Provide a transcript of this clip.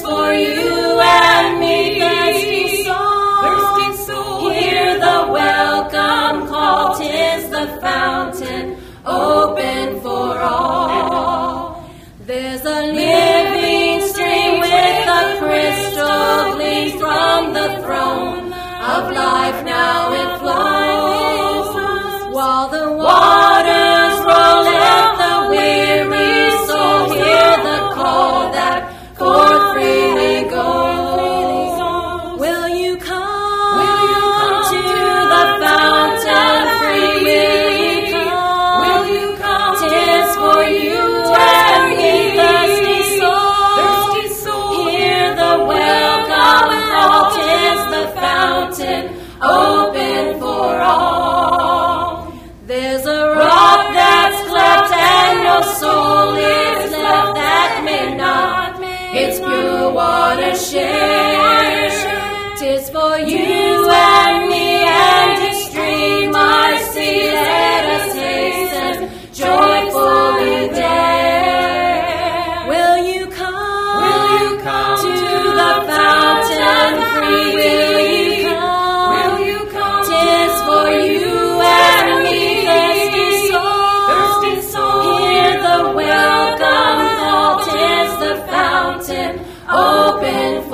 for you and me. Thirsty soul, hear the welcome call. 'Tis the fountain open for all. There's a living stream with a crystal gleam from the throne of life. Now it flows. While the waters roll, let the weary soul hear the call that forth freely goes. Will you come to the fountain free? Will you come? 'Tis for you and me, thirsty soul. Hear the welcome call. 'Tis the fountain open for all. There's a rock that's cleft and no soul is left that may not its pure water share. 'Tis for you and me and its stream I see. Let us hasten joyfully there. Will you come to the fountain free? Will you come? 'Tis for you and me, thirsty soul. Hear the welcome call. 'Tis the fountain open